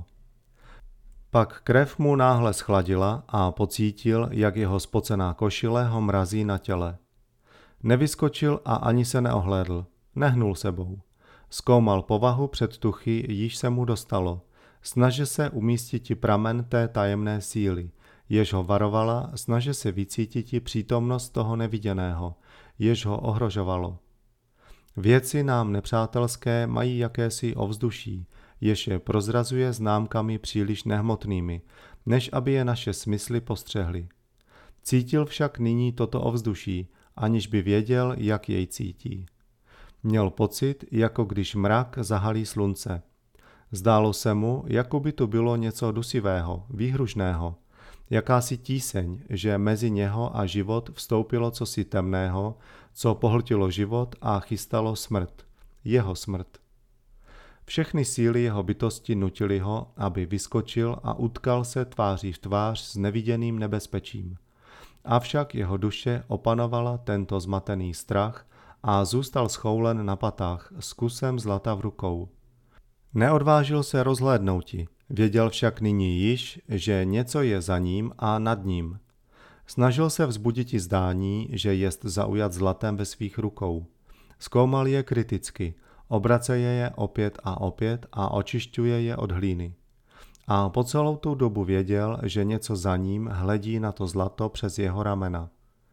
S1: Pak krev mu náhle schladila a pocítil, jak jeho spocená košile ho mrazí na těle. Nevyskočil a ani se neohlédl, nehnul sebou. Zkoumal povahu předtuchy, již se mu dostalo. Snažil se umístit pramen té tajemné síly, jež ho varovala, snažil se vycítit přítomnost toho neviděného, jež ho ohrožovalo. Věci nám nepřátelské mají jakési ovzduší, jež je prozrazuje známkami příliš nehmotnými, než aby je naše smysly postřehly. Cítil však nyní toto ovzduší, aniž by věděl, jak jej cítí. Měl pocit, jako když mrak zahalí slunce. Zdálo se mu, jako by tu bylo něco dusivého, výhružného, jakási tíseň, že mezi něho a život vstoupilo cosi temného, co pohltilo život a chystalo smrt, jeho smrt. Všechny síly jeho bytosti nutily ho, aby vyskočil a utkal se tváří v tvář s neviděným nebezpečím. Avšak jeho duše opanovala tento zmatený strach a zůstal schoulen na patách s kusem zlata v rukou. Neodvážil se rozhlédnouti, věděl však nyní již, že něco je za ním a nad ním. Snažil se vzbuditi zdání, že jest zaujat zlatem ve svých rukou. Zkoumal je kriticky, obraceje je opět a opět a očišťuje je od hlíny. A po celou tu dobu věděl, že něco za ním hledí na to zlato přes jeho ramena.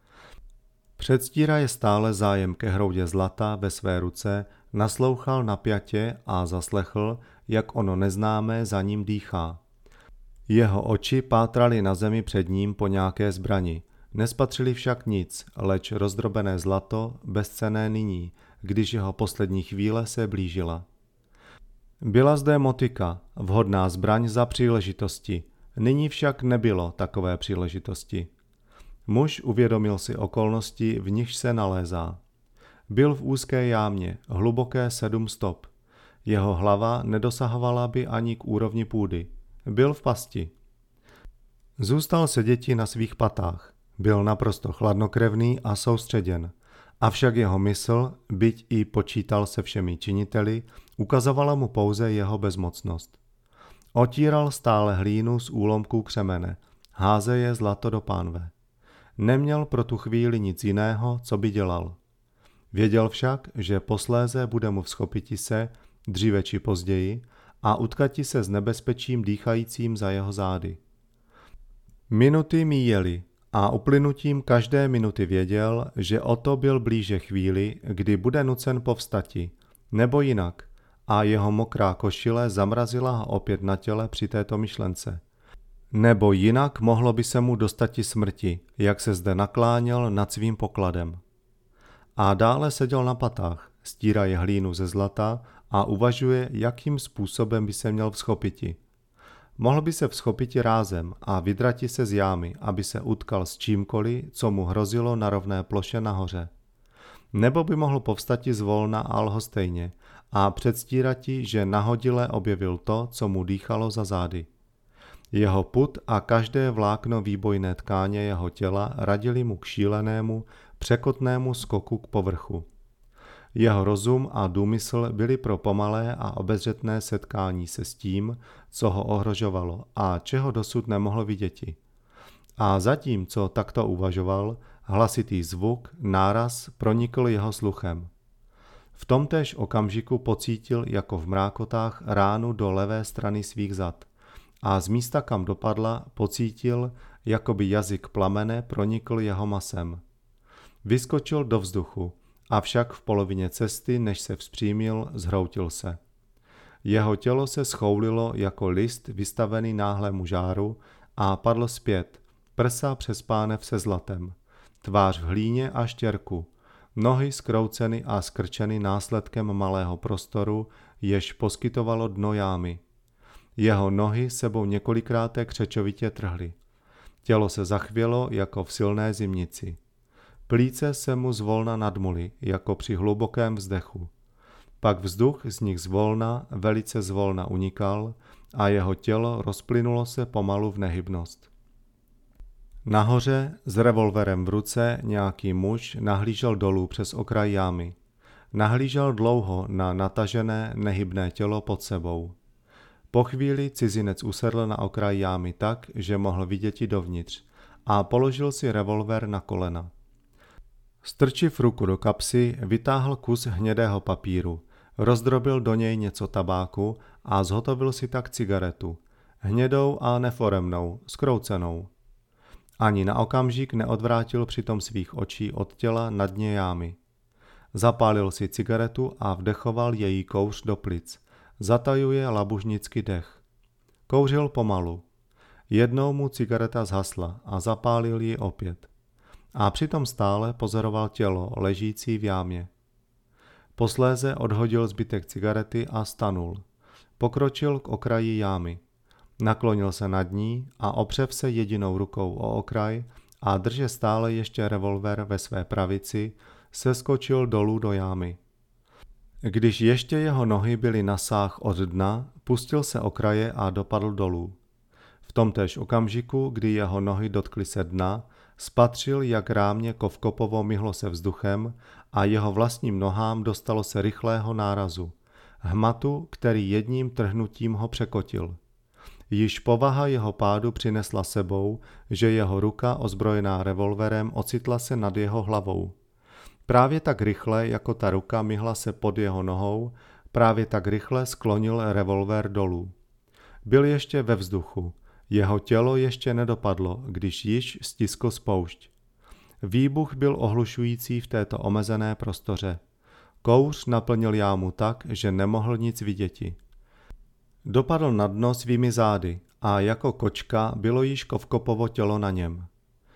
S1: Předstíraje stále zájem ke hroudě zlata ve své ruce, naslouchal napjatě a zaslechl, jak ono neznámé za ním dýchá. Jeho oči pátraly na zemi před ním po nějaké zbrani, nespatřili však nic, leč rozdrobené zlato, bezcenné nyní, když jeho poslední chvíle se blížila. Byla zde motika, vhodná zbraň za příležitosti, nyní však nebylo takové příležitosti. Muž uvědomil si okolnosti, v nichž se nalézá. Byl v úzké jámě, hluboké sedm stop. Jeho hlava nedosahovala by ani k úrovni půdy. Byl v pasti. Zůstal seděti na svých patách. Byl naprosto chladnokrevný a soustředěn. Avšak jeho mysl, byť i počítal se všemi činiteli, ukazovala mu pouze jeho bezmocnost. Otíral stále hlínu z úlomků křemene, házeje zlato do pánve. Neměl pro tu chvíli nic jiného, co by dělal. Věděl však, že posléze bude mu vzchopiti se, dříve či později, a utkati se s nebezpečím dýchajícím za jeho zády. Minuty míjely a uplynutím každé minuty věděl, že o to byl blíže chvíli, kdy bude nucen povstati, nebo jinak, a jeho mokrá košile zamrazila ho opět na těle při této myšlence. Nebo jinak mohlo by se mu dostati smrti, jak se zde nakláněl nad svým pokladem. A dále seděl na patách, stíraje hlínu ze zlata a uvažuje, jakým způsobem by se měl vzchopiti. Mohl by se vzchopiti rázem a vydrati se z jámy, aby se utkal s čímkoliv, co mu hrozilo na rovné ploše nahoře. Nebo by mohl povstati zvolna a lhostejně a předstírati, že nahodile objevil to, co mu dýchalo za zády. Jeho pud a každé vlákno výbojné tkáně jeho těla radili mu k šílenému, překotnému skoku k povrchu. Jeho rozum a důmysl byli pro pomalé a obezřetné setkání se s tím, co ho ohrožovalo a čeho dosud nemohl viděti. A zatím, co takto uvažoval, hlasitý zvuk, náraz pronikl jeho sluchem. V tomtéž okamžiku pocítil jako v mrákotách ránu do levé strany svých zad a z místa, kam dopadla, pocítil, jako by jazyk plamene pronikl jeho masem. Vyskočil do vzduchu, avšak v polovině cesty, než se vzpřímil, zhroutil se. Jeho tělo se schoulilo jako list vystavený náhlému žáru a padl zpět, prsa přes pánev se zlatem, tvář v hlíně a štěrku, nohy zkrouceny a skrčeny následkem malého prostoru, jež poskytovalo dno jámy. Jeho nohy sebou několikráté křečovitě trhly. Tělo se zachvělo jako v silné zimnici. Plíce se mu zvolna nadmuly, jako při hlubokém vzdechu. Pak vzduch z nich zvolna, velice zvolna unikal a jeho tělo rozplynulo se pomalu v nehybnost. Nahoře, s revolverem v ruce, nějaký muž nahlížel dolů přes okraj jámy. Nahlížel dlouho na natažené, nehybné tělo pod sebou. Po chvíli cizinec usedl na okraj jámy tak, že mohl viděti dovnitř, a položil si revolver na kolena. Strčiv ruku do kapsy, vytáhl kus hnědého papíru, rozdrobil do něj něco tabáku a zhotovil si tak cigaretu, hnědou a neforemnou, zkroucenou. Ani na okamžik neodvrátil přitom svých očí od těla na dně jámy. Zapálil si cigaretu a vdechoval její kouř do plic. zatajuje labužnicky dech. Kouřil pomalu. Jednou mu cigareta zhasla a zapálil ji opět. A přitom stále pozoroval tělo ležící v jámě. Posléze odhodil zbytek cigarety a stanul. Pokročil k okraji jámy. Naklonil se nad ní a opřev se jedinou rukou o okraj a drže stále ještě revolver ve své pravici, seskočil dolů do jámy. Když ještě jeho nohy byly na sáh od dna, pustil se okraje a dopadl dolů. V tomtéž okamžiku, kdy jeho nohy dotkly se dna, spatřil, jak rámě Kovkopovo myhlo se vzduchem a jeho vlastním nohám dostalo se rychlého nárazu, hmatu, který jedním trhnutím ho překotil. Již povaha jeho pádu přinesla sebou, že jeho ruka ozbrojená revolverem ocitla se nad jeho hlavou. Právě tak rychle, jako ta ruka myhla se pod jeho nohou, právě tak rychle sklonil revolver dolů. Byl ještě ve vzduchu. Jeho tělo ještě nedopadlo, když již stiskl spoušť. Výbuch byl ohlušující v této omezené prostoře. Kouř naplnil jámu tak, že nemohl nic viděti. Dopadl na dno svými zády a jako kočka bylo již Kovkopovo tělo na něm.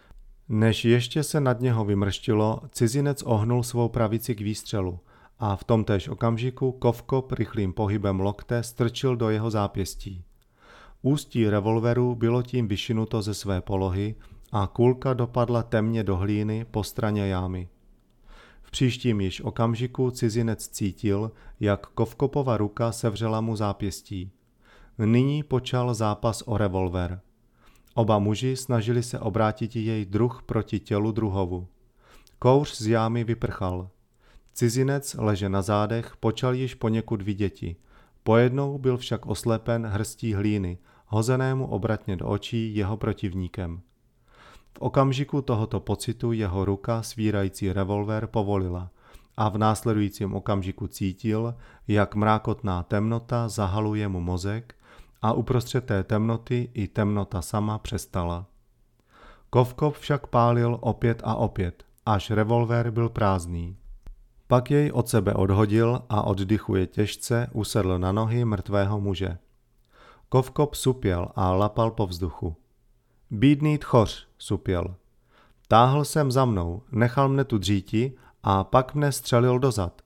S1: Než ještě se nad něho vymrštilo, cizinec ohnul svou pravici k výstřelu a v tomtéž okamžiku Kovkop rychlým pohybem lokte strčil do jeho zápěstí. Ústí revolveru bylo tím vyšinuto ze své polohy a kulka dopadla temně do hlíny po straně jámy. V příštím již okamžiku cizinec cítil, jak Kovkopova ruka sevřela mu zápěstí. Nyní počal zápas o revolver. Oba muži snažili se obrátit jej druh proti tělu druhovu. Kouř z jámy vyprchal. Cizinec, leže na zádech, počal již poněkud viděti. Pojednou byl však oslepen hrstí hlíny, hozenému obratně do očí jeho protivníkem. V okamžiku tohoto pocitu jeho ruka svírající revolver povolila a v následujícím okamžiku cítil, jak mrákotná temnota zahaluje mu mozek a uprostřed té temnoty i temnota sama přestala. Kovkop však pálil opět a opět, až revolver byl prázdný. Pak jej od sebe odhodil a oddychuje těžce usedl na nohy mrtvého muže. Kovkop supěl a lapal po vzduchu. Bídný tchoř, supěl. Táhl jsem za mnou, nechal mne tu dříti a pak mne střelil dozad.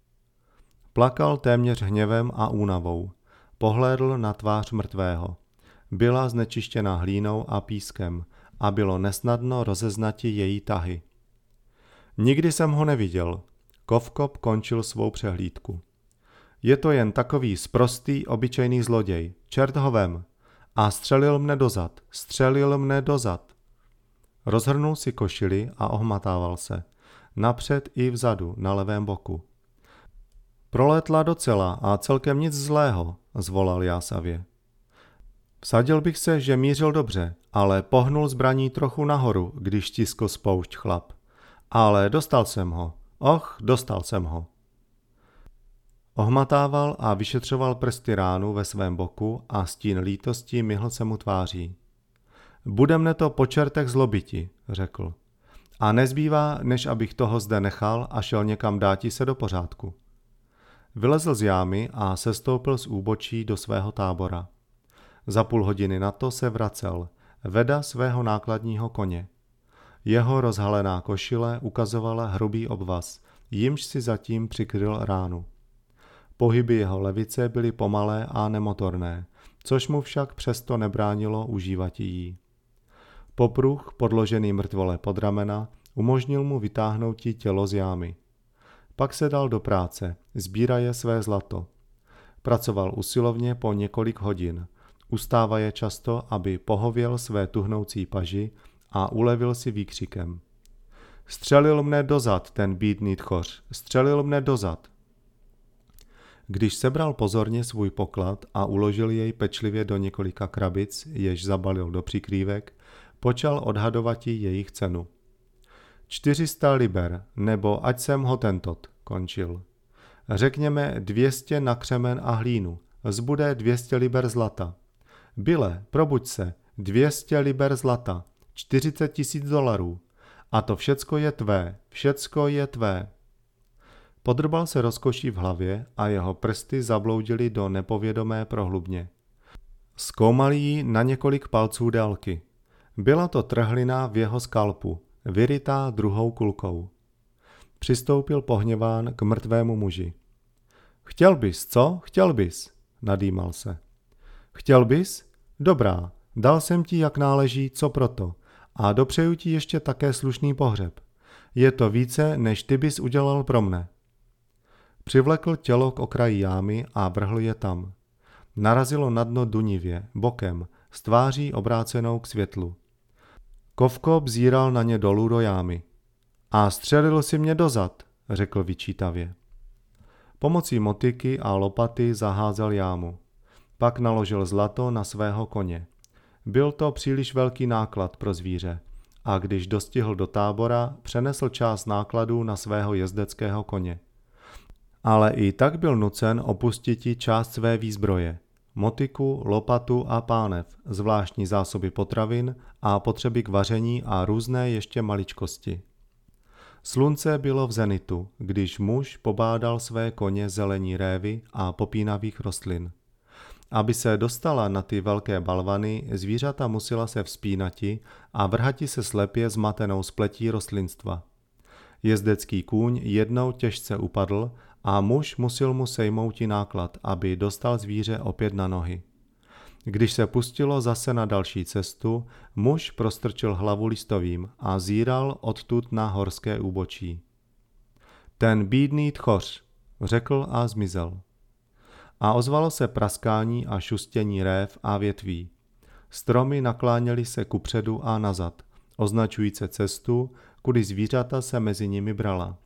S1: Plakal téměř hněvem a únavou. Pohlédl na tvář mrtvého. Byla znečištěna hlínou a pískem a bylo nesnadno rozeznati její tahy. Nikdy jsem ho neviděl. Kovkop končil svou přehlídku. Je to jen takový sprostý, obyčejný zloděj. Čert ho vem. A střelil mne dozad. Střelil mne dozad. Rozhrnul si košili a ohmatával se. Napřed i vzadu, na levém boku. Prolétla docela a celkem nic zlého, zvolal jásavě. Vsadil bych se, že mířil dobře, ale pohnul zbraní trochu nahoru, když stiskl spoušť chlap. Ale dostal jsem ho. Och, dostal jsem ho. Ohmatával a vyšetřoval prsty ránu ve svém boku a stín lítosti myhl se mu tváří. Bude mne to po čertech zlobiti, řekl. A nezbývá, než abych toho zde nechal a šel někam dáti se do pořádku. Vylezl z jámy a sestoupil z úbočí do svého tábora. Za půl hodiny na to se vracel, veda svého nákladního koně. Jeho rozhalená košile ukazovala hrubý obvaz, jimž si zatím přikryl ránu. Pohyby jeho levice byly pomalé a nemotorné, což mu však přesto nebránilo užívat jí. Popruh, podložený mrtvole pod ramena, umožnil mu vytáhnout jí tělo z jámy. Pak se dal do práce, sbíraje své zlato. Pracoval usilovně po několik hodin, ustávaje často, aby pohověl své tuhnoucí paži a ulevil si výkřikem. Střelil mne dozad ten bídný tchoř, střelil mne dozad. Když sebral pozorně svůj poklad a uložil jej pečlivě do několika krabic, jež zabalil do přikrývek, počal odhadovati jejich cenu. čtyři sta liber, nebo ať jsem hotentot, končil. Řekněme dvě stě na křemen a hlínu, zbude dvě stě liber zlata. Byle, probuď se, dvě stě liber zlata, čtyřicet tisíc dolarů. A to všecko je tvé, všecko je tvé. Podrbal se rozkoší v hlavě a jeho prsty zabloudily do nepovědomé prohlubně. Zkoumal ji na několik palců délky. Byla to trhlina v jeho skalpu, vyrytá druhou kulkou. Přistoupil pohněván k mrtvému muži. Chtěl bys, co? Chtěl bys? Nadýmal se. Chtěl bys? Dobrá, dal jsem ti, jak náleží, co proto. A dopřeju ti ještě také slušný pohřeb. Je to více, než ty bys udělal pro mne. Přivlekl tělo k okraji jámy a vrhl je tam. Narazilo na dno dunivě, bokem, s tváří obrácenou k světlu. Kovko bzíral na ně dolů do jámy. A střelil si mě dozad, řekl vyčítavě. Pomocí motyky a lopaty zaházel jámu. Pak naložil zlato na svého koně. Byl to příliš velký náklad pro zvíře a když dostihl do tábora, přenesl část nákladů na svého jezdeckého koně. Ale i tak byl nucen opustiti část své výzbroje. Motyku, lopatu a pánev, zvláštní zásoby potravin a potřeby k vaření a různé ještě maličkosti. Slunce bylo v zenitu, když muž pobádal své koně zelení révy a popínavých rostlin. Aby se dostala na ty velké balvany, zvířata musela se vzpínati a vrhati se slepě zmatenou spletí rostlinstva. Jezdecký kůň jednou těžce upadl a muž musel mu sejmouti náklad, aby dostal zvíře opět na nohy. Když se pustilo zase na další cestu, muž prostrčil hlavu listovým a zíral odtud na horské úbočí. Ten bídný tchoř, řekl a zmizel. A ozvalo se praskání a šustění rév a větví. Stromy nakláněly se kupředu a nazad, označující cestu, kudy zvířata se mezi nimi brala.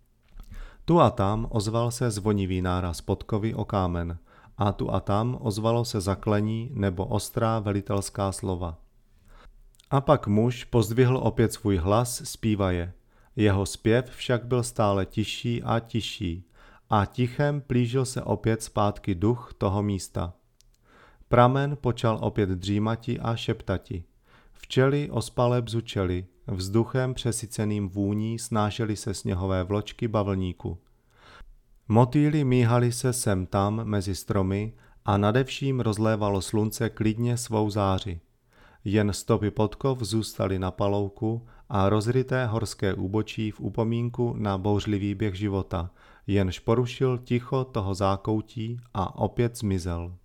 S1: Tu a tam ozval se zvonivý náraz podkovy o kámen a tu a tam ozvalo se zaklení nebo ostrá velitelská slova. A pak muž pozdvihl opět svůj hlas, zpívaje. Jeho zpěv však byl stále tišší a tišší a tichem plížil se opět zpátky duch toho místa. Pramen počal opět dřímati a šeptati. Včely ospale bzučely, vzduchem přesyceným vůní snášely se sněhové vločky bavlníku. Motýly míhaly se sem tam mezi stromy a nadevším rozlévalo slunce klidně svou záři. Jen stopy podkov zůstaly na palouku a rozryté horské úbočí v upomínku na bouřlivý běh života, jenž porušil ticho toho zákoutí a opět zmizel.